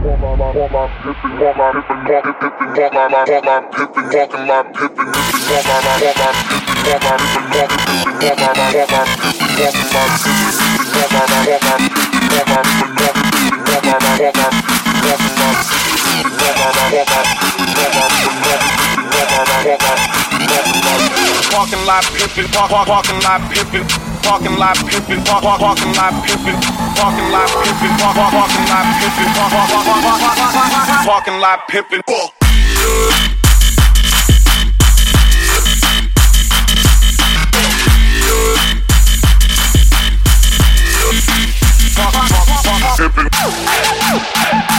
Parking lot pimpin', parking lot pimpin', parking lot pimpin', parking lot pimpin', parking lot pimpin', parking lot pimpin', parking lot pimpin'. Pimpin'.